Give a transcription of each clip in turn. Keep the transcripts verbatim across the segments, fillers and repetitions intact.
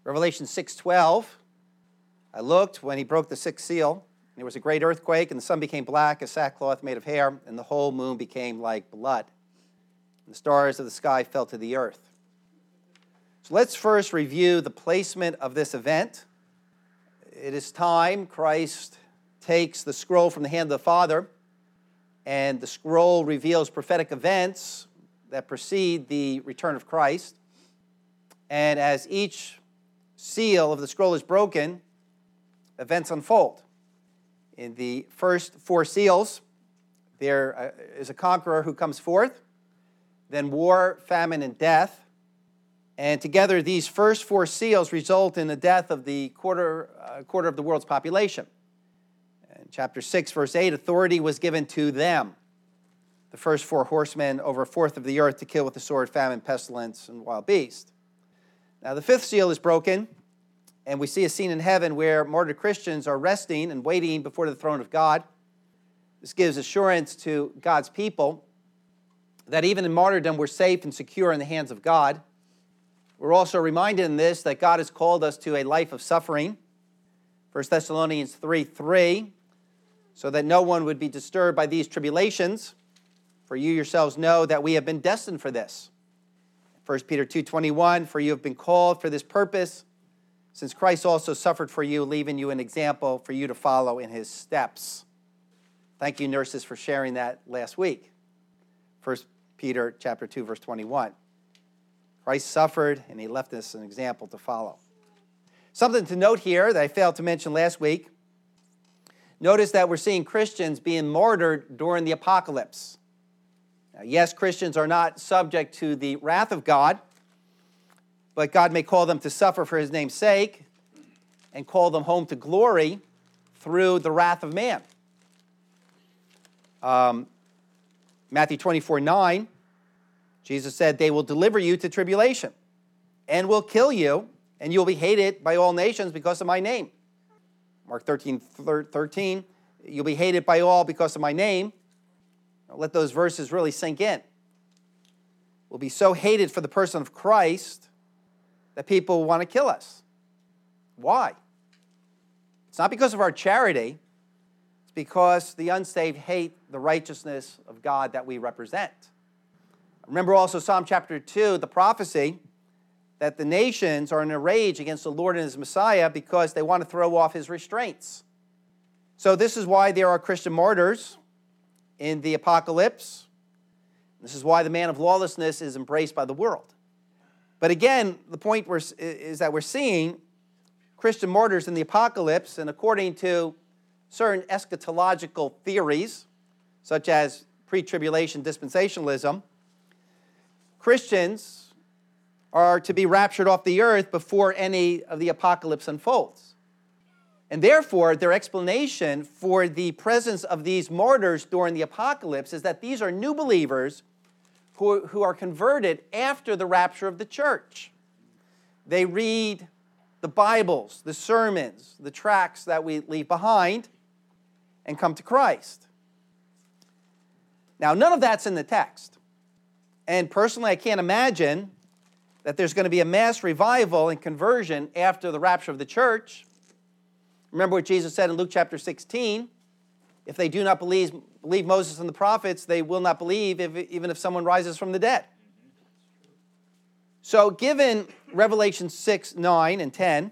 Revelation six twelve, I looked when he broke the sixth seal, and there was a great earthquake, and the sun became black as sackcloth made of hair, and the whole moon became like blood. And the stars of the sky fell to the earth. So let's first review the placement of this event. It is time Christ takes the scroll from the hand of the Father, and the scroll reveals prophetic events that precede the return of Christ. And as each seal of the scroll is broken, events unfold. In the first four seals, there is a conqueror who comes forth, then war, famine, and death. And together, these first four seals result in the death of the quarter, uh, quarter of the world's population. In chapter six, verse eight, authority was given to them, the first four horsemen over a fourth of the earth, to kill with the sword, famine, pestilence, and wild beast. Now, the fifth seal is broken, and we see a scene in heaven where martyred Christians are resting and waiting before the throne of God. This gives assurance to God's people that even in martyrdom, we're safe and secure in the hands of God. We're also reminded in this that God has called us to a life of suffering. First Thessalonians three three, so that no one would be disturbed by these tribulations, for you yourselves know that we have been destined for this. First Peter two twenty-one, for you have been called for this purpose, since Christ also suffered for you, leaving you an example for you to follow in his steps. Thank you, nurses, for sharing that last week. First Peter chapter two, verse twenty-one. Christ suffered, and he left us an example to follow. Something to note here that I failed to mention last week. Notice that we're seeing Christians being martyred during the apocalypse. Now, yes, Christians are not subject to the wrath of God, but God may call them to suffer for his name's sake and call them home to glory through the wrath of man. Um, Matthew twenty-four nine, Jesus said, they will deliver you to tribulation and will kill you, and you'll be hated by all nations because of my name. Mark thirteen thirteen, you'll be hated by all because of my name. Now, let those verses really sink in. We'll be so hated for the person of Christ that people want to kill us. Why? It's not because of our charity. It's because the unsaved hate the righteousness of God that we represent. Remember also Psalm chapter two, the prophecy that the nations are in a rage against the Lord and his Messiah because they want to throw off his restraints. So this is why there are Christian martyrs in the apocalypse. This is why the man of lawlessness is embraced by the world. But again, the point we're, is that we're seeing Christian martyrs in the apocalypse, and according to certain eschatological theories, such as pre-tribulation dispensationalism, Christians are to be raptured off the earth before any of the apocalypse unfolds. And therefore, their explanation for the presence of these martyrs during the apocalypse is that these are new believers who, who are converted after the rapture of the church. They read the Bibles, the sermons, the tracts that we leave behind, and come to Christ. Now, none of that's in the text. And personally, I can't imagine that there's going to be a mass revival and conversion after the rapture of the church. Remember what Jesus said in Luke chapter sixteen, if they do not believe, believe Moses and the prophets, they will not believe if, even if someone rises from the dead. So given Revelation six, nine, and ten,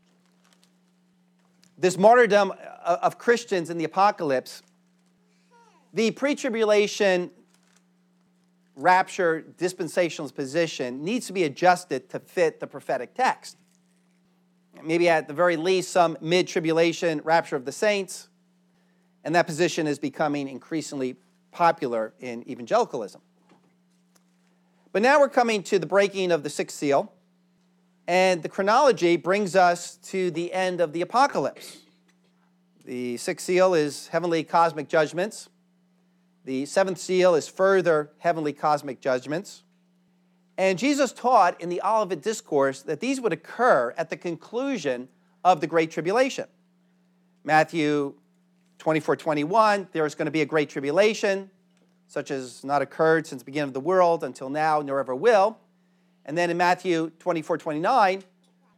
this martyrdom of Christians in the apocalypse, the pre-tribulation rapture dispensationalist position needs to be adjusted to fit the prophetic text. Maybe at the very least some mid-tribulation rapture of the saints, and that position is becoming increasingly popular in evangelicalism. But now we're coming to the breaking of the sixth seal, and the chronology brings us to the end of the apocalypse. The sixth seal is heavenly cosmic judgments. The seventh seal is further heavenly cosmic judgments. And Jesus taught in the Olivet Discourse that these would occur at the conclusion of the Great Tribulation. Matthew twenty-four twenty-one, there is going to be a great tribulation, such as not occurred since the beginning of the world until now, nor ever will. And then in Matthew twenty-four twenty-nine,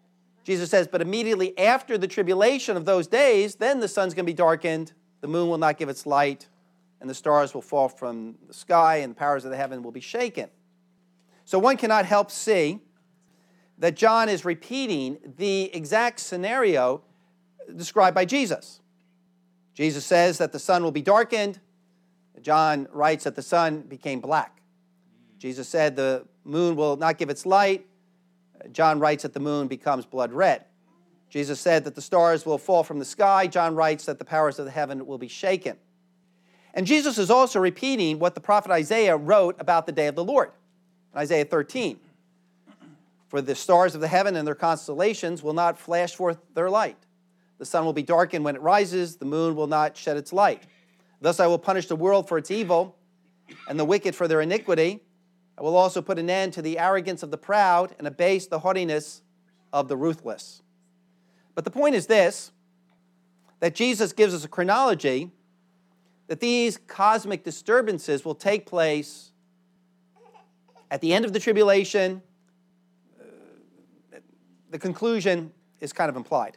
Jesus says, but immediately after the tribulation of those days, then the sun's going to be darkened, the moon will not give its light, and the stars will fall from the sky, and the powers of the heaven will be shaken. So one cannot help see that John is repeating the exact scenario described by Jesus. Jesus says that the sun will be darkened. John writes that the sun became black. Jesus said the moon will not give its light. John writes that the moon becomes blood red. Jesus said that the stars will fall from the sky. John writes that the powers of the heaven will be shaken. And Jesus is also repeating what the prophet Isaiah wrote about the day of the Lord. In Isaiah thirteen, for the stars of the heaven and their constellations will not flash forth their light. The sun will be darkened when it rises. The moon will not shed its light. Thus I will punish the world for its evil and the wicked for their iniquity. I will also put an end to the arrogance of the proud and abase the haughtiness of the ruthless. But the point is this, that Jesus gives us a chronology that these cosmic disturbances will take place at the end of the tribulation. Uh, the conclusion is kind of implied.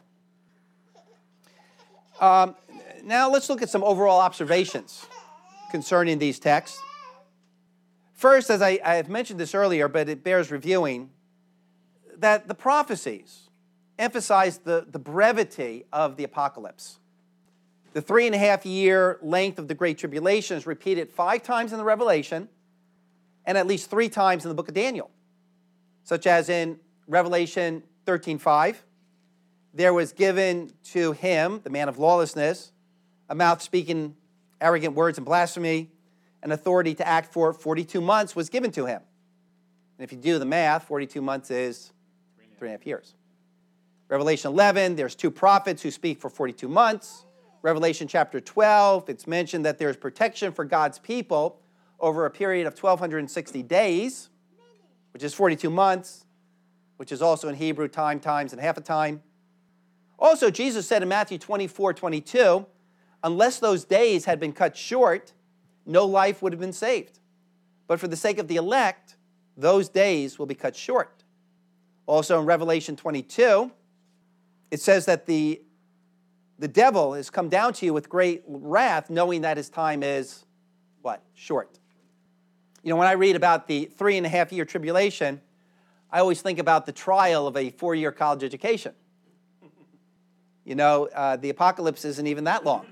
Um, now let's look at some overall observations concerning these texts. First, as I, I have mentioned this earlier, but it bears reviewing, that the prophecies emphasize the, the brevity of the apocalypse. The three and a half year length of the Great Tribulation is repeated five times in the Revelation and at least three times in the book of Daniel, such as in Revelation thirteen five. There was given to him, the man of lawlessness, a mouth speaking arrogant words and blasphemy, and authority to act for forty-two months was given to him. And if you do the math, forty-two months is three and a half years. Revelation eleven, there's two prophets who speak for forty-two months. Revelation chapter twelve, it's mentioned that there's protection for God's people over a period of twelve sixty days, which is forty-two months, which is also in Hebrew time, times, and half a time. Also, Jesus said in Matthew twenty-four twenty-two, unless those days had been cut short, no life would have been saved. But for the sake of the elect, those days will be cut short. Also in Revelation twenty-two, it says that the, the devil has come down to you with great wrath, knowing that his time is, what? Short. You know, when I read about the three and a half year tribulation, I always think about the trial of a four-year college education. You know, uh, the apocalypse isn't even that long.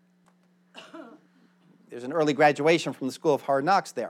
There's an early graduation from the School of Hard Knocks there.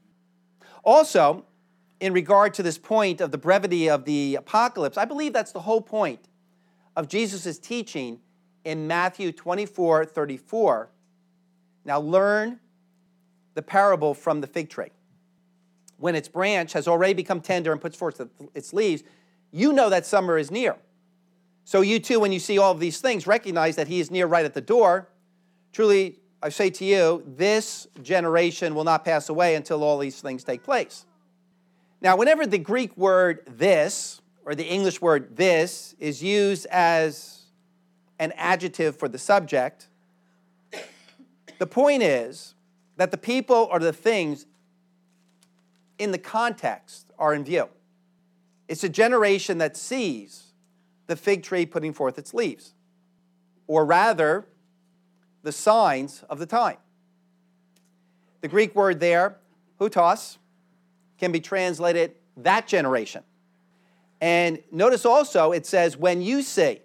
Also, in regard to this point of the brevity of the apocalypse, I believe that's the whole point of Jesus' teaching in Matthew twenty-four thirty-four. Now learn the parable from the fig tree. When its branch has already become tender and puts forth its leaves, you know that summer is near. So you too, when you see all of these things, recognize that he is near right at the door. Truly, I say to you, this generation will not pass away until all these things take place. Now, whenever the Greek word this, or the English word this, is used as an adjective for the subject, the point is that the people or the things in the context are in view. It's a generation that sees the fig tree putting forth its leaves, or rather, the signs of the time. The Greek word there, hutos, can be translated that generation. And notice also it says, when you see.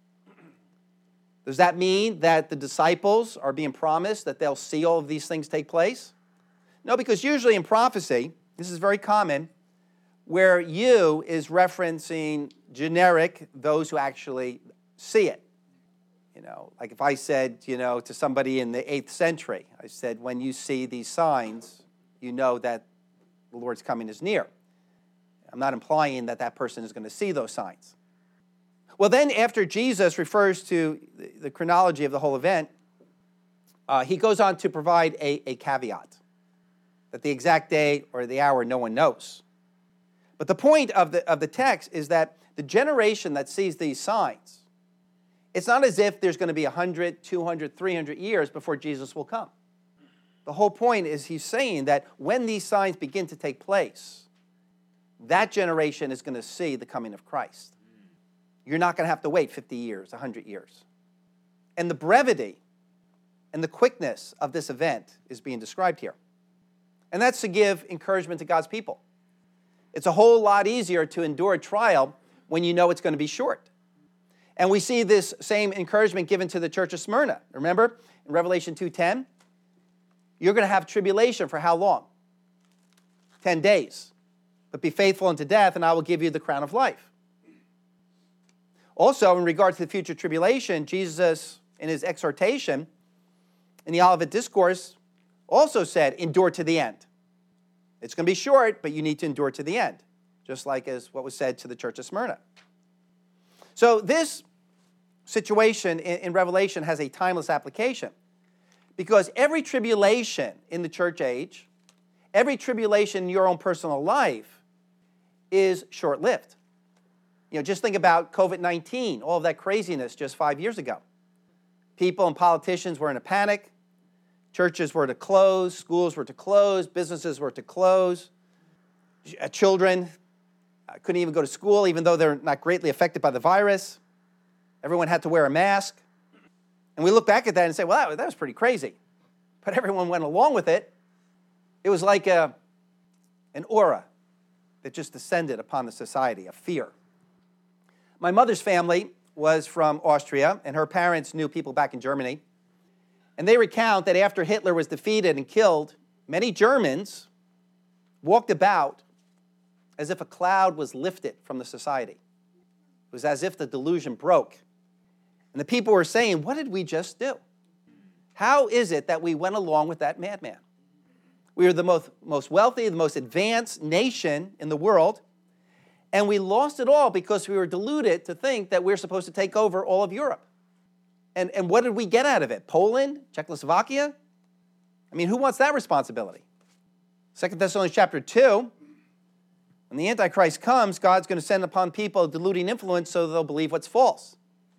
Does that mean that the disciples are being promised that they'll see all of these things take place? No, because usually in prophecy, this is very common, where you is referencing generic, those who actually see it. You know, like if I said, you know, to somebody in the eighth century, I said, when you see these signs, you know that the Lord's coming is near. I'm not implying that that person is going to see those signs. Well, then after Jesus refers to the chronology of the whole event, uh, he goes on to provide a, a caveat, that the exact day or the hour no one knows. But the point of the, of the text is that the generation that sees these signs, it's not as if there's going to be one hundred, two hundred, three hundred years before Jesus will come. The whole point is he's saying that when these signs begin to take place, that generation is going to see the coming of Christ. you're not going to have to wait fifty years, one hundred years. And the brevity and the quickness of this event is being described here. And that's to give encouragement to God's people. It's a whole lot easier to endure a trial when you know it's going to be short. And we see this same encouragement given to the church of Smyrna. Remember, in Revelation two ten, you're going to have tribulation for how long? Ten days. But be faithful unto death, and I will give you the crown of life. Also, in regard to the future tribulation, Jesus, in his exhortation in the Olivet Discourse, also said, endure to the end. It's going to be short, but you need to endure to the end, just like as what was said to the church of Smyrna. So this situation in, in Revelation has a timeless application, because every tribulation in the church age, every tribulation in your own personal life is short-lived. You know, just think about covid nineteen, all of that craziness just five years ago. People and politicians were in a panic. Churches were to close, schools were to close, businesses were to close. Children couldn't even go to school, even though they're not greatly affected by the virus. Everyone had to wear a mask. And we look back at that and say, well, that, that was pretty crazy. But everyone went along with it. It was like a, an aura that just descended upon the society, of fear. My mother's family was from Austria, and her parents knew people back in Germany. And they recount that after Hitler was defeated and killed, many Germans walked about as if a cloud was lifted from the society. It was as if the delusion broke. And the people were saying, what did we just do? How is it that we went along with that madman? We were the most, most wealthy, the most advanced nation in the world, and we lost it all because we were deluded to think that we're supposed to take over all of Europe. And, and what did we get out of it? Poland? Czechoslovakia? I mean, who wants that responsibility? Second Thessalonians chapter two, when the Antichrist comes, God's going to send upon people a deluding influence so they'll believe what's false.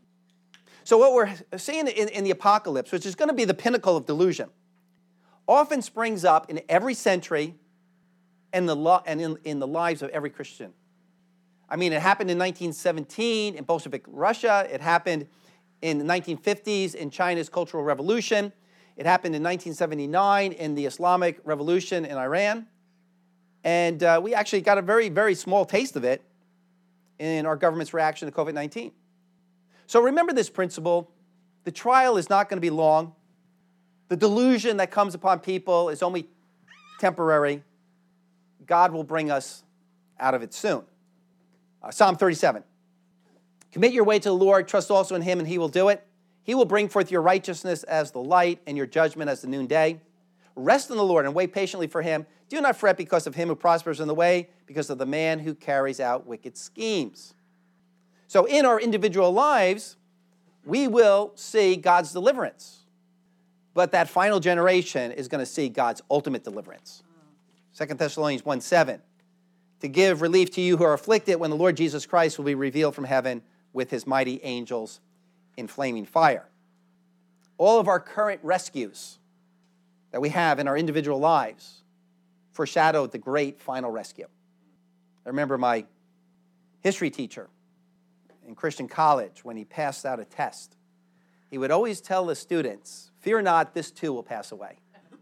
So what we're seeing in, in the apocalypse, which is going to be the pinnacle of delusion, often springs up in every century and, the lo- and in, in the lives of every Christian. I mean, it happened in nineteen seventeen in Bolshevik Russia. It happened in the nineteen fifties in China's Cultural Revolution. It happened in nineteen seventy-nine in the Islamic Revolution in Iran. And uh, we actually got a very, very small taste of it in our government's reaction to covid nineteen. So remember this principle. The trial is not going to be long. The delusion that comes upon people is only temporary. God will bring us out of it soon. Uh, Psalm thirty-seven. Commit your way to the Lord, trust also in him, and he will do it. He will bring forth your righteousness as the light and your judgment as the noonday. Rest in the Lord and wait patiently for him. Do not fret because of him who prospers in the way, because of the man who carries out wicked schemes. So in our individual lives, we will see God's deliverance. But that final generation is going to see God's ultimate deliverance. Second Thessalonians one seven. To give relief to you who are afflicted when the Lord Jesus Christ will be revealed from heaven with his mighty angels in flaming fire. All of our current rescues that we have in our individual lives foreshadow the great final rescue. I remember my history teacher in Christian college, when he passed out a test, he would always tell the students, fear not, this too will pass away.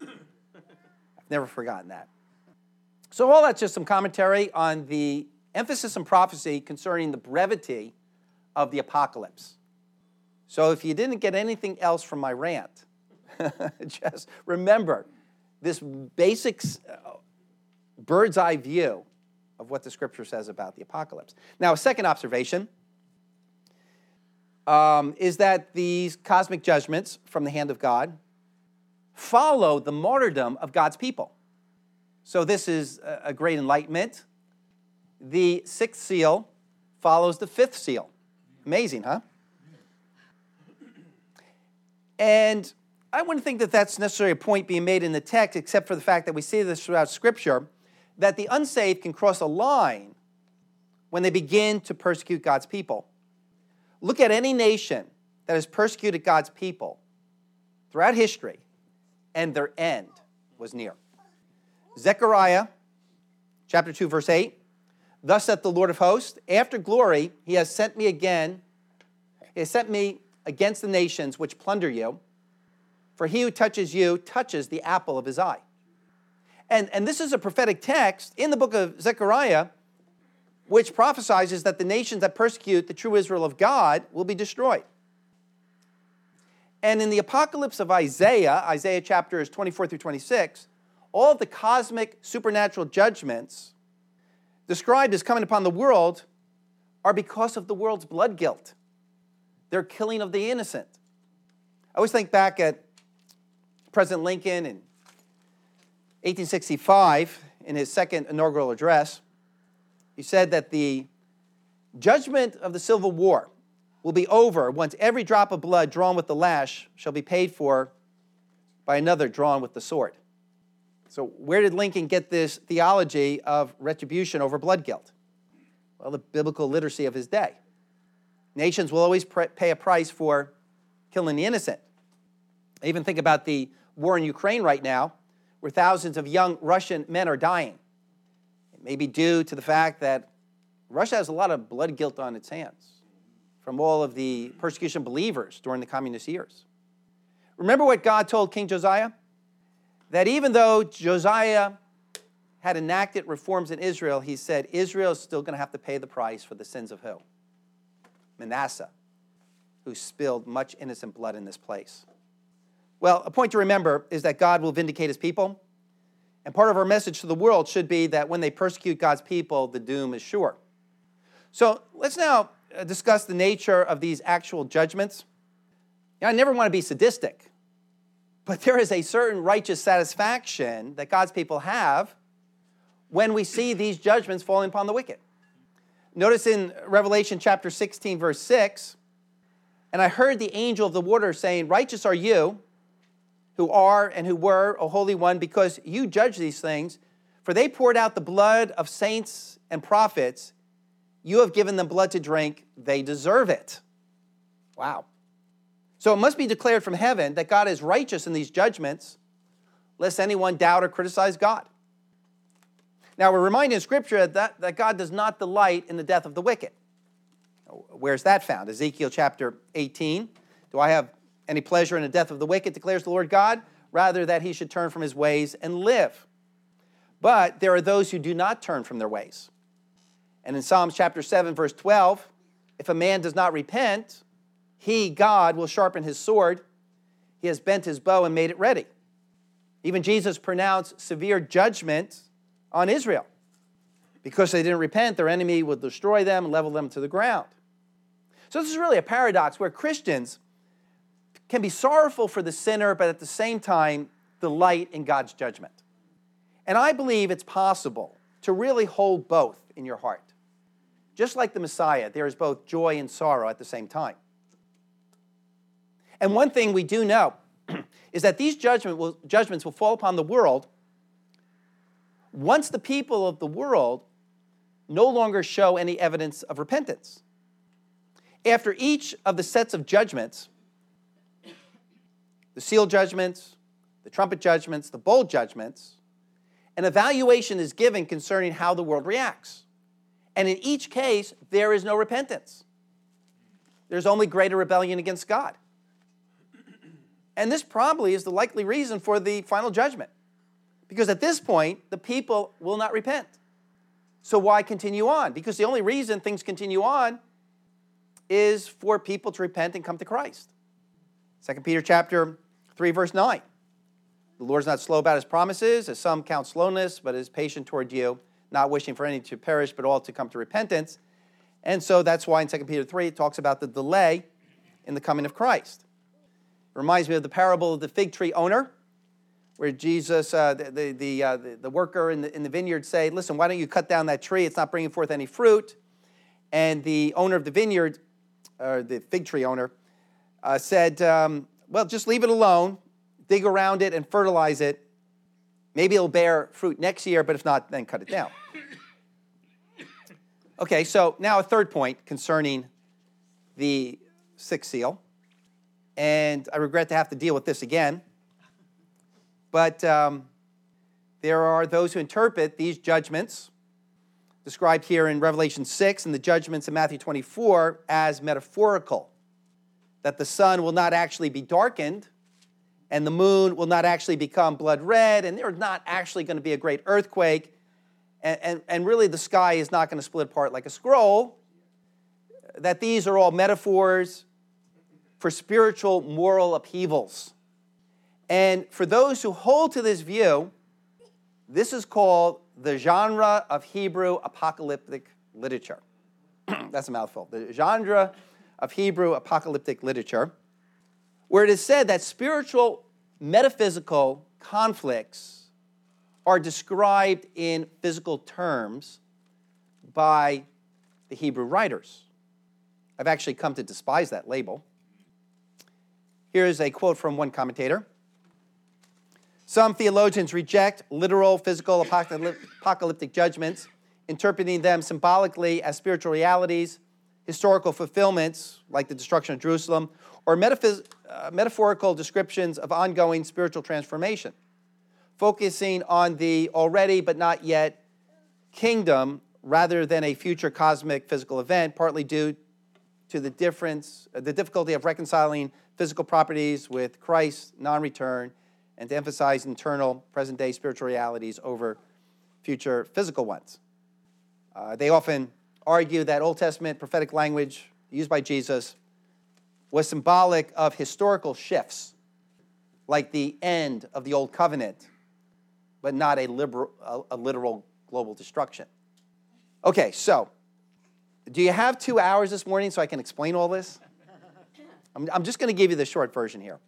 I've never forgotten that. So all that's just some commentary on the emphasis in prophecy concerning the brevity of the apocalypse. So if you didn't get anything else from my rant, just remember this basic bird's eye view of what the scripture says about the apocalypse. Now, a second observation um, is that these cosmic judgments from the hand of God follow the martyrdom of God's people. So this is a great enlightenment. The sixth seal follows the fifth seal. Amazing, huh? And I wouldn't think that that's necessarily a point being made in the text, except for the fact that we see this throughout Scripture, that the unsaved can cross a line when they begin to persecute God's people. Look at any nation that has persecuted God's people throughout history, and their end was near. Zechariah chapter two, verse eight, Thus saith the Lord of hosts, after glory he has sent me again, he has sent me against the nations which plunder you, for he who touches you touches the apple of his eye. And, and this is a prophetic text in the book of Zechariah, which prophesies that the nations that persecute the true Israel of God will be destroyed. And in the apocalypse of Isaiah, Isaiah chapters twenty-four through twenty-six, all of the cosmic supernatural judgments described as coming upon the world are because of the world's blood guilt. Their killing of the innocent. I always think back at President Lincoln in eighteen sixty-five, in his second inaugural address. He said that the judgment of the Civil War will be over once every drop of blood drawn with the lash shall be paid for by another drawn with the sword. So where did Lincoln get this theology of retribution over blood guilt? Well, the biblical literacy of his day. Nations will always pay a price for killing the innocent. I even think about the war in Ukraine right now, where thousands of young Russian men are dying. It may be due to the fact that Russia has a lot of blood guilt on its hands from all of the persecution of believers during the communist years. Remember what God told King Josiah? That even though Josiah had enacted reforms in Israel, he said Israel is still going to have to pay the price for the sins of who? Manasseh, who spilled much innocent blood in this place. Well, a point to remember is that God will vindicate his people. And part of our message to the world should be that when they persecute God's people, the doom is sure. So let's now discuss the nature of these actual judgments. Now, I never want to be sadistic, but there is a certain righteous satisfaction that God's people have when we see these judgments falling upon the wicked. Notice in Revelation chapter sixteen, verse six, and I heard the angel of the water saying, righteous are you, who are and who were, O Holy One, because you judge these things. For they poured out the blood of saints and prophets. You have given them blood to drink. They deserve it. Wow. So it must be declared from heaven that God is righteous in these judgments, lest anyone doubt or criticize God. Now, we're reminded in Scripture that, that God does not delight in the death of the wicked. Where's that found? Ezekiel chapter eighteen. Do I have any pleasure in the death of the wicked, declares the Lord God? Rather that he should turn from his ways and live. But there are those who do not turn from their ways. And in Psalms chapter seven, verse twelve, if a man does not repent, he, God, will sharpen his sword. He has bent his bow and made it ready. Even Jesus pronounced severe judgment on Israel. Because they didn't repent, their enemy would destroy them and level them to the ground. So this is really a paradox where Christians can be sorrowful for the sinner, but at the same time delight in God's judgment. And I believe it's possible to really hold both in your heart. Just like the Messiah, there is both joy and sorrow at the same time. And one thing we do know is that these judgment will, judgments will fall upon the world once the people of the world no longer show any evidence of repentance. After each of the sets of judgments, the seal judgments, the trumpet judgments, the bowl judgments, an evaluation is given concerning how the world reacts. And in each case, there is no repentance. There's only greater rebellion against God. And this probably is the likely reason for the final judgment. Because at this point, the people will not repent. So why continue on? Because the only reason things continue on is for people to repent and come to Christ. Second Peter chapter three, verse nine. The Lord is not slow about his promises, as some count slowness, but is patient toward you, not wishing for any to perish, but all to come to repentance. And so that's why in Second Peter three, it talks about the delay in the coming of Christ. It reminds me of the parable of the fig tree owner, where Jesus, uh, the, the, the, uh, the, the worker in the, in the vineyard say, listen, why don't you cut down that tree? It's not bringing forth any fruit. And the owner of the vineyard, or the fig tree owner, uh, said, um, well, just leave it alone, dig around it and fertilize it. Maybe it'll bear fruit next year, but if not, then cut it down. Okay, so now a third point concerning the sixth seal. And I regret to have to deal with this again. But um, there are those who interpret these judgments described here in Revelation six and the judgments in Matthew twenty-four as metaphorical, that the sun will not actually be darkened and the moon will not actually become blood red, and there's not actually going to be a great earthquake, and, and, and really the sky is not going to split apart like a scroll, that these are all metaphors for spiritual moral upheavals. And for those who hold to this view, this is called the genre of Hebrew apocalyptic literature. That's a mouthful. The genre of Hebrew apocalyptic literature, where it is said that spiritual metaphysical conflicts are described in physical terms by the Hebrew writers. I've actually come to despise that label. Here's a quote from one commentator. Some theologians reject literal physical apocalyptic judgments, interpreting them symbolically as spiritual realities, historical fulfillments, like the destruction of Jerusalem, or metaphys- uh, metaphorical descriptions of ongoing spiritual transformation, focusing on the already but not yet kingdom rather than a future cosmic physical event, partly due to the difference, uh, the difficulty of reconciling physical properties with Christ's non-return, and to emphasize internal, present-day spiritual realities over future physical ones. Uh, they often argue that Old Testament prophetic language used by Jesus was symbolic of historical shifts, like the end of the Old Covenant, but not a, liberal, a, a literal global destruction. Okay, so do you have two hours this morning so I can explain all this? I'm, I'm just going to give you the short version here.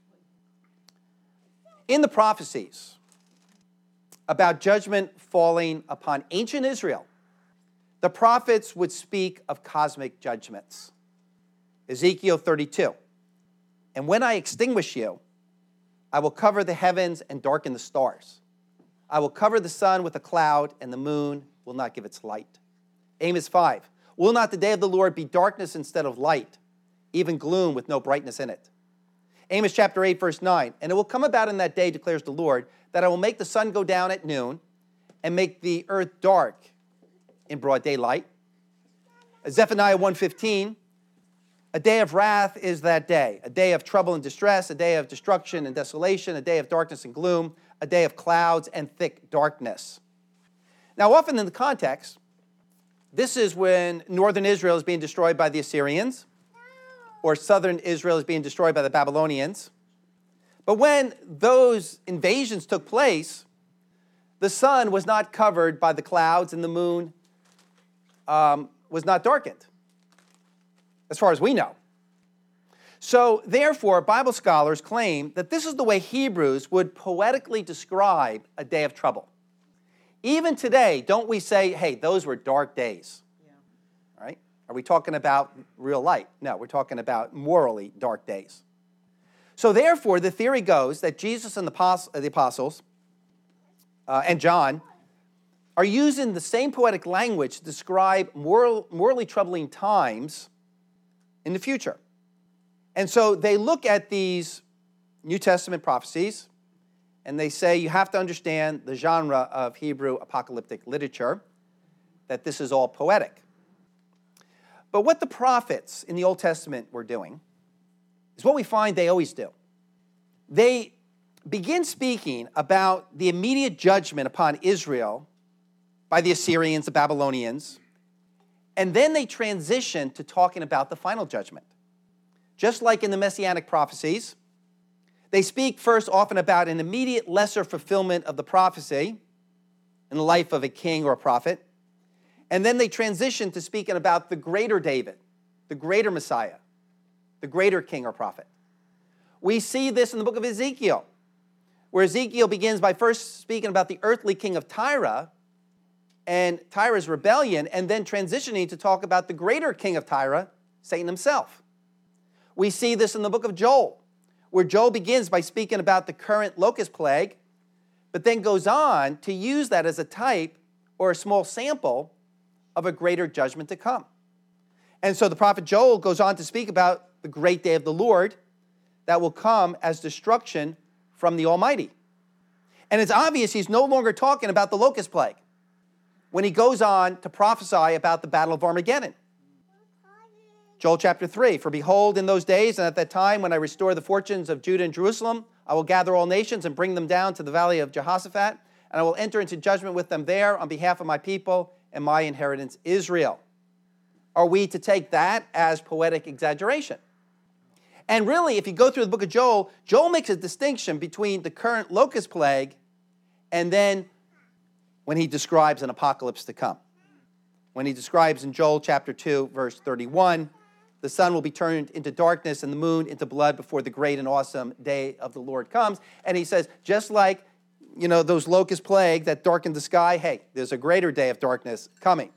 In the prophecies about judgment falling upon ancient Israel, the prophets would speak of cosmic judgments. Ezekiel thirty-two, and when I extinguish you, I will cover the heavens and darken the stars. I will cover the sun with a cloud, and the moon will not give its light. Amos five, will not the day of the Lord be darkness instead of light, even gloom with no brightness in it? Amos chapter eight, verse nine, and it will come about in that day, declares the Lord, that I will make the sun go down at noon and make the earth dark in broad daylight. Zephaniah one fifteen, a day of wrath is that day, a day of trouble and distress, a day of destruction and desolation, a day of darkness and gloom, a day of clouds and thick darkness. Now, often in the context, this is when northern Israel is being destroyed by the Assyrians, or southern Israel is being destroyed by the Babylonians. But when those invasions took place, the sun was not covered by the clouds and the moon um, was not darkened, as far as we know. So, therefore, Bible scholars claim that this is the way Hebrews would poetically describe a day of trouble. Even today, don't we say, hey, those were dark days? Yeah. All right? Are we talking about real light? No, we're talking about morally dark days. So, therefore, the theory goes that Jesus and the apostles uh, and John are using the same poetic language to describe moral, morally troubling times in the future. And so they look at these New Testament prophecies and they say you have to understand the genre of Hebrew apocalyptic literature, that this is all poetic. But what the prophets in the Old Testament were doing is what we find they always do. They begin speaking about the immediate judgment upon Israel by the Assyrians, the Babylonians, and then they transition to talking about the final judgment. Just like in the Messianic prophecies, they speak first often about an immediate lesser fulfillment of the prophecy in the life of a king or a prophet, and then they transition to speaking about the greater David, the greater Messiah, the greater king or prophet. We see this in the book of Ezekiel, where Ezekiel begins by first speaking about the earthly king of Tyre and Tyre's rebellion, and then transitioning to talk about the greater king of Tyre, Satan himself. We see this in the book of Joel, where Joel begins by speaking about the current locust plague, but then goes on to use that as a type or a small sample of a greater judgment to come. And so the prophet Joel goes on to speak about the great day of the Lord that will come as destruction from the Almighty. And it's obvious he's no longer talking about the locust plague. when he goes on to prophesy about the Battle of Armageddon. Joel chapter three, for behold, in those days and at that time when I restore the fortunes of Judah and Jerusalem, I will gather all nations and bring them down to the valley of Jehoshaphat, and I will enter into judgment with them there on behalf of my people and my inheritance Israel. Are we to take that as poetic exaggeration? And really, if you go through the book of Joel, Joel makes a distinction between the current locust plague and then when he describes an apocalypse to come. When he describes in Joel chapter two, verse thirty-one, the sun will be turned into darkness and the moon into blood before the great and awesome day of the Lord comes. And he says, just like, you know, those locust plague that darkened the sky, hey, there's a greater day of darkness coming.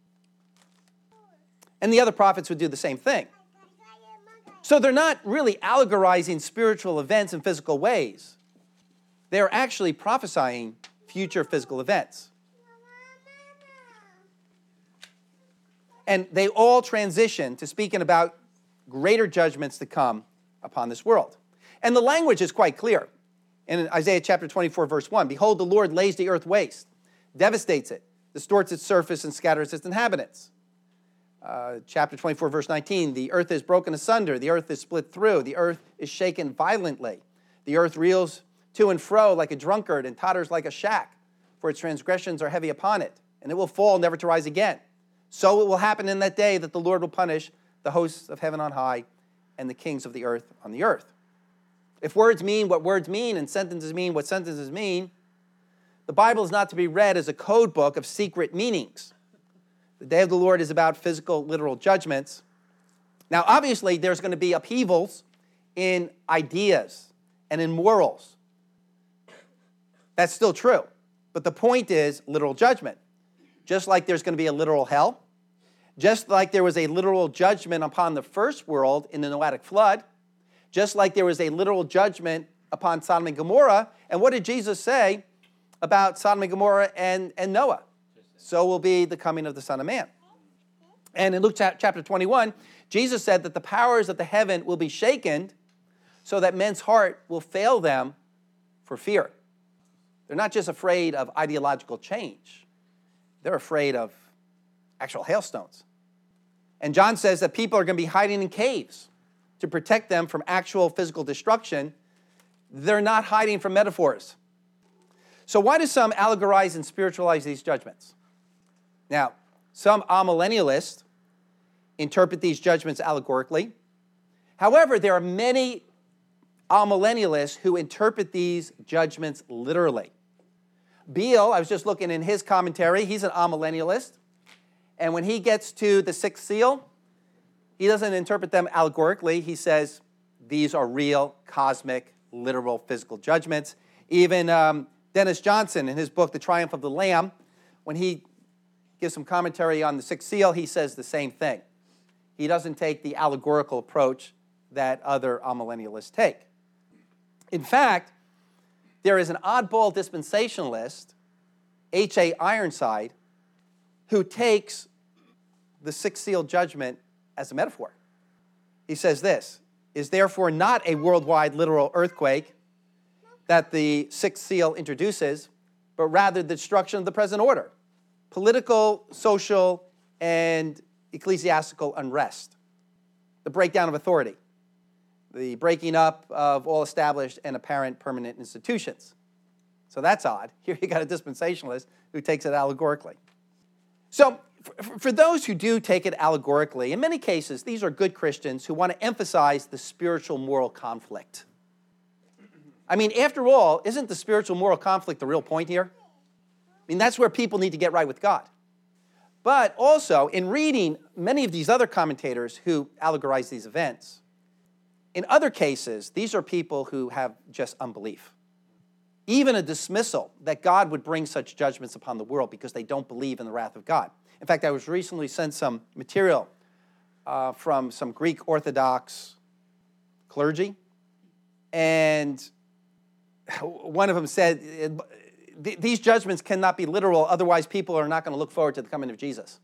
And the other prophets would do the same thing. So they're not really allegorizing spiritual events in physical ways. They're actually prophesying future physical events. And they all transition to speaking about greater judgments to come upon this world. And the language is quite clear. In Isaiah chapter twenty-four, verse one, behold, the Lord lays the earth waste, devastates it, distorts its surface, and scatters its inhabitants. Uh, chapter twenty-four, verse nineteen, the earth is broken asunder, the earth is split through, the earth is shaken violently. The earth reels to and fro like a drunkard and totters like a shack, for its transgressions are heavy upon it, and it will fall never to rise again. So it will happen in that day that the Lord will punish the hosts of heaven on high and the kings of the earth on the earth. If words mean what words mean and sentences mean what sentences mean, the Bible is not to be read as a code book of secret meanings. The day of the Lord is about physical, literal judgments. Now, obviously, there's going to be upheavals in ideas and in morals. That's still true. But the point is literal judgment. Just like there's going to be a literal hell, just like there was a literal judgment upon the first world in the Noahic flood, just like there was a literal judgment upon Sodom and Gomorrah. And what did Jesus say about Sodom and Gomorrah and, and Noah? So will be the coming of the Son of Man. And in Luke chapter twenty-one, Jesus said that the powers of the heaven will be shaken so that men's heart will fail them for fear. They're not just afraid of ideological change. They're afraid of actual hailstones. And John says that people are going to be hiding in caves to protect them from actual physical destruction. They're not hiding from metaphors. So why do some allegorize and spiritualize these judgments? Now, some amillennialists interpret these judgments allegorically. However, there are many amillennialists who interpret these judgments literally. Beale, I was just looking in his commentary, he's an amillennialist. And when he gets to the sixth seal, he doesn't interpret them allegorically. He says these are real, cosmic, literal, physical judgments. Even um, Dennis Johnson, in his book, The Triumph of the Lamb, when he gives some commentary on the sixth seal, he says the same thing. He doesn't take the allegorical approach that other amillennialists take. In fact, there is an oddball dispensationalist, H A Ironside, who takes the sixth seal judgment as a metaphor. He says this, is therefore not a worldwide literal earthquake that the sixth seal introduces, but rather the destruction of the present order, political, social, and ecclesiastical unrest, the breakdown of authority, the breaking up of all established and apparent permanent institutions. So that's odd. Here you got a dispensationalist who takes it allegorically. So for those who do take it allegorically, in many cases, these are good Christians who want to emphasize the spiritual moral conflict. I mean, after all, isn't the spiritual moral conflict the real point here? I mean, that's where people need to get right with God. But also, in reading many of these other commentators who allegorize these events, in other cases, these are people who have just unbelief. Even a dismissal that God would bring such judgments upon the world because they don't believe in the wrath of God. In fact, I was recently sent some material uh, from some Greek Orthodox clergy, and one of them said, these judgments cannot be literal, otherwise people are not going to look forward to the coming of Jesus.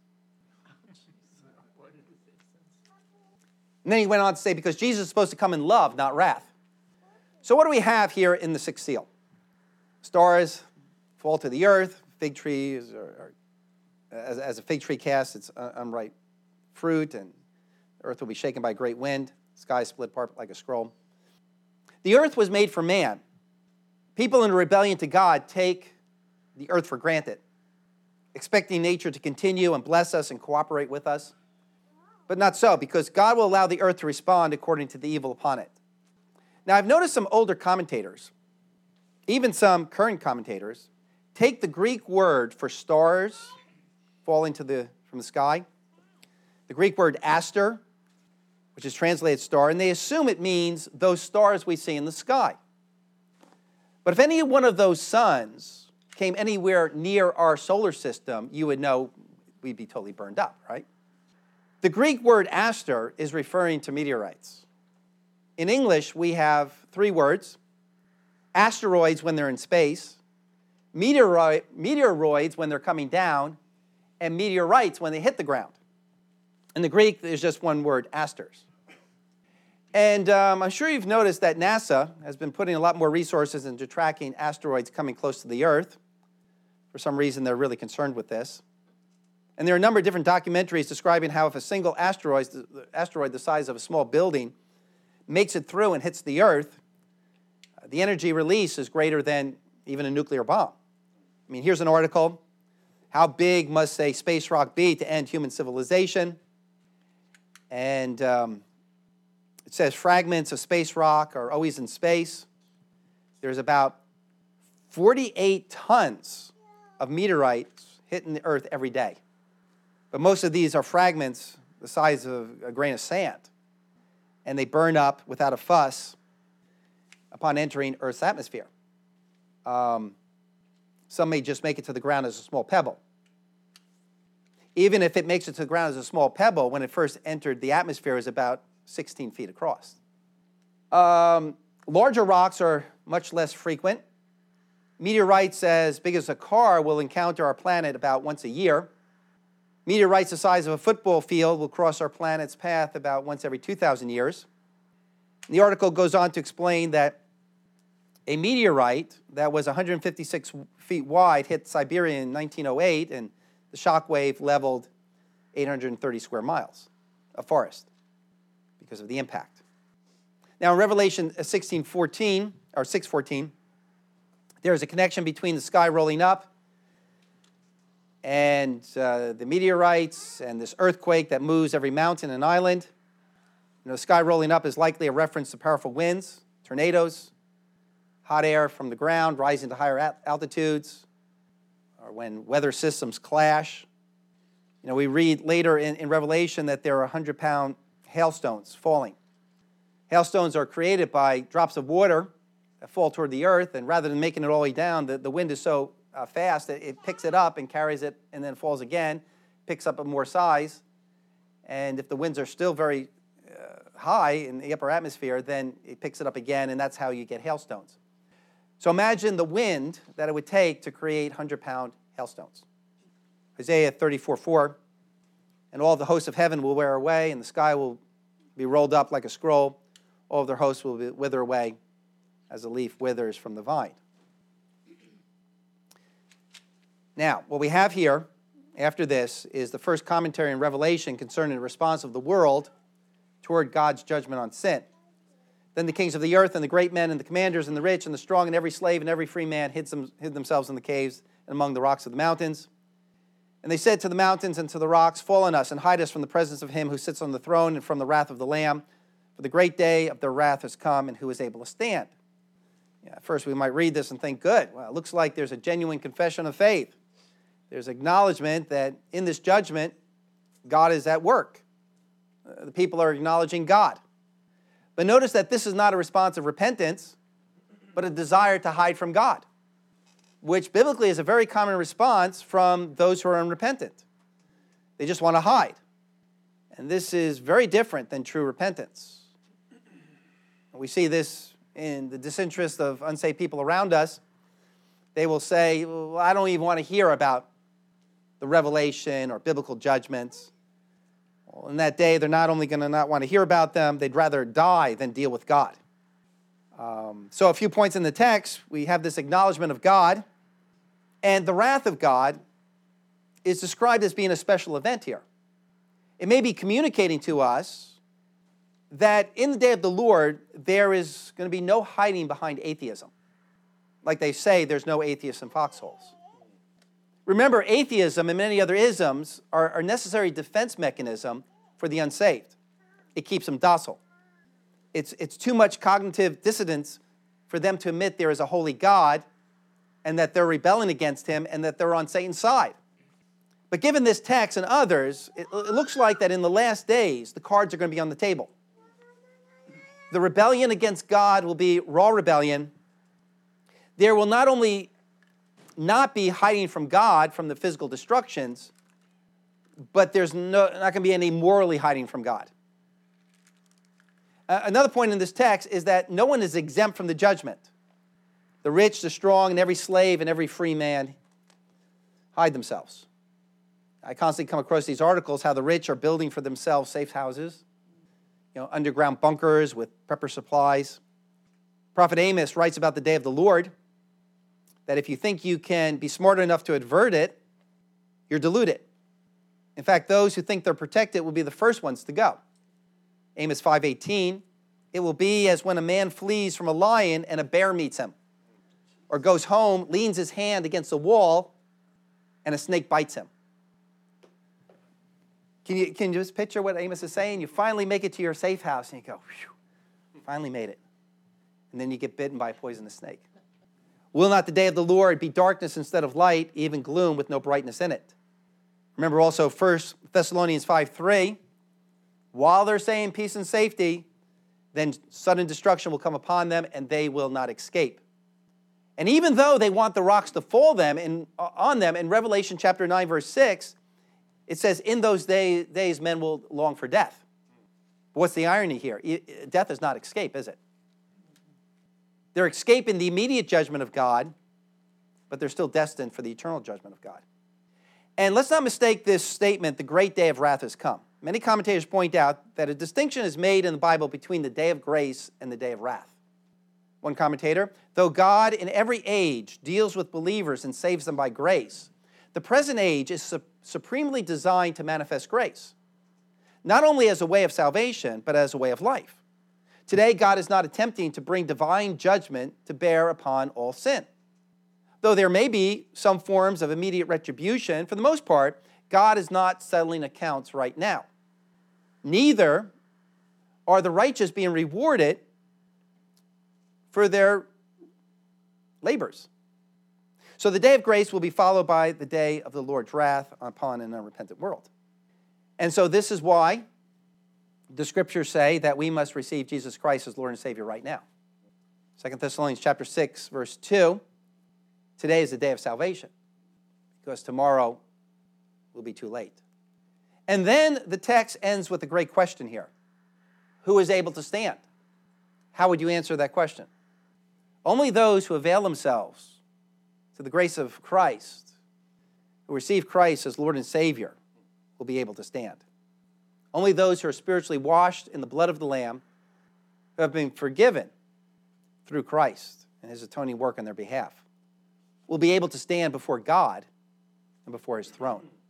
And then he went on to say, because Jesus is supposed to come in love, not wrath. So what do we have here in the sixth seal? Stars fall to the earth, fig trees are, are as, as a fig tree casts its unripe fruit, and the earth will be shaken by a great wind, sky split apart like a scroll. The earth was made for man. People in rebellion to God take the earth for granted, expecting nature to continue and bless us and cooperate with us. But not so, because God will allow the earth to respond according to the evil upon it. Now, I've noticed some older commentators, even some current commentators, take the Greek word for stars falling to the, from the sky, the Greek word aster, which is translated star, and they assume it means those stars we see in the sky. But if any one of those suns came anywhere near our solar system, you would know we'd be totally burned up, right? The Greek word aster is referring to meteorites. In English, we have three words: asteroids when they're in space, meteoroi- meteoroids when they're coming down, and meteorites when they hit the ground. In the Greek, there's just one word, asters. And um, I'm sure you've noticed that NASA has been putting a lot more resources into tracking asteroids coming close to the Earth. For some reason, they're really concerned with this. And there are a number of different documentaries describing how if a single asteroid, asteroid the size of a small building makes it through and hits the Earth, the energy release is greater than even a nuclear bomb. I mean, here's an article. How big must a space rock be to end human civilization? And um, it says fragments of space rock are always in space. There's about forty-eight tons of meteorites hitting the Earth every day. But most of these are fragments the size of a grain of sand. And they burn up without a fuss upon entering Earth's atmosphere. Um, some may just make it to the ground as a small pebble. Even if it makes it to the ground as a small pebble, when it first entered the atmosphere, it was about sixteen feet across. Um, larger rocks are much less frequent. Meteorites as big as a car will encounter our planet about once a year. Meteorites the size of a football field will cross our planet's path about once every two thousand years. The article goes on to explain that a meteorite that was one hundred fifty-six feet wide hit Siberia in nineteen oh eight, and the shock wave leveled eight hundred thirty square miles of forest because of the impact. Now in Revelation sixteen fourteen, or six fourteen, there is a connection between the sky rolling up and uh, the meteorites and this earthquake that moves every mountain and island. You know, the sky rolling up is likely a reference to powerful winds, tornadoes, hot air from the ground rising to higher altitudes, or when weather systems clash. You know, we read later in, in Revelation that there are one hundred pound hailstones falling. Hailstones are created by drops of water that fall toward the earth, and rather than making it all the way down, the, the wind is so uh, fast that it picks it up and carries it, and then falls again, picks up a more size. And if the winds are still very uh, high in the upper atmosphere, then it picks it up again, and that's how you get hailstones. So imagine the wind that it would take to create one hundred pound hailstones. Isaiah thirty-four four, and all the hosts of heaven will wear away, and the sky will be rolled up like a scroll. All of their hosts will wither away as a leaf withers from the vine. Now, what we have here after this is the first commentary in Revelation concerning the response of the world toward God's judgment on sin. Then the kings of the earth and the great men and the commanders and the rich and the strong and every slave and every free man hid, some, hid themselves in the caves and among the rocks of the mountains. And they said to the mountains and to the rocks, fall on us and hide us from the presence of him who sits on the throne and from the wrath of the Lamb. For the great day of their wrath has come, and who is able to stand? Yeah, at first we might read this and think, good. Well, it looks like there's a genuine confession of faith. There's acknowledgement that in this judgment, God is at work. Uh, the people are acknowledging God. But notice that this is not a response of repentance, but a desire to hide from God, which biblically is a very common response from those who are unrepentant. They just want to hide. And this is very different than true repentance. We see this in the disinterest of unsaved people around us. They will say, well, I don't even want to hear about the revelation or biblical judgments. Well, in that day, they're not only going to not want to hear about them, they'd rather die than deal with God. Um, so a few points in the text, we have this acknowledgement of God, and the wrath of God is described as being a special event here. It may be communicating to us that in the day of the Lord, there is going to be no hiding behind atheism. Like they say, there's no atheists in foxholes. Remember, atheism and many other isms are a necessary defense mechanism for the unsaved. It keeps them docile. It's, it's too much cognitive dissonance for them to admit there is a holy God and that they're rebelling against him and that they're on Satan's side. But given this text and others, it, it looks like that in the last days, the cards are going to be on the table. The rebellion against God will be raw rebellion. There will not only not be hiding from God from the physical destructions, but there's no, not going to be any morally hiding from God. Uh, another point in this text is that no one is exempt from the judgment. The rich, the strong, and every slave and every free man hide themselves. I constantly come across these articles how the rich are building for themselves safe houses, you know, underground bunkers with prepper supplies. Prophet Amos writes about the day of the Lord that if you think you can be smart enough to avert it, you're deluded. In fact, those who think they're protected will be the first ones to go. Amos five eighteen, it will be as when a man flees from a lion and a bear meets him, or goes home, leans his hand against a wall, and a snake bites him. Can you, can you just picture what Amos is saying? You finally make it to your safe house, and you go, phew, finally made it. And then you get bitten by a poisonous snake. Will not the day of the Lord be darkness instead of light, even gloom with no brightness in it? Remember also First Thessalonians five three, while they're saying peace and safety, then sudden destruction will come upon them, and they will not escape. And even though they want the rocks to fall them in, on them, in Revelation chapter nine, verse six, it says, in those day, days men will long for death. But what's the irony here? Death is not escape, is it? They're escaping the immediate judgment of God, but they're still destined for the eternal judgment of God. And let's not mistake this statement, the great day of wrath has come. Many commentators point out that a distinction is made in the Bible between the day of grace and the day of wrath. One commentator, though God in every age deals with believers and saves them by grace, the present age is su- supremely designed to manifest grace, not only as a way of salvation, but as a way of life. Today, God is not attempting to bring divine judgment to bear upon all sin. Though there may be some forms of immediate retribution, for the most part, God is not settling accounts right now. Neither are the righteous being rewarded for their labors. So the day of grace will be followed by the day of the Lord's wrath upon an unrepentant world. And so this is why the scriptures say that we must receive Jesus Christ as Lord and Savior right now. Second Thessalonians chapter six, verse two, today is the day of salvation, because tomorrow will be too late. And then the text ends with a great question here. Who is able to stand? How would you answer that question? Only those who avail themselves to the grace of Christ, who receive Christ as Lord and Savior, will be able to stand. Only those who are spiritually washed in the blood of the Lamb, who have been forgiven through Christ and his atoning work on their behalf, will be able to stand before God and before his throne.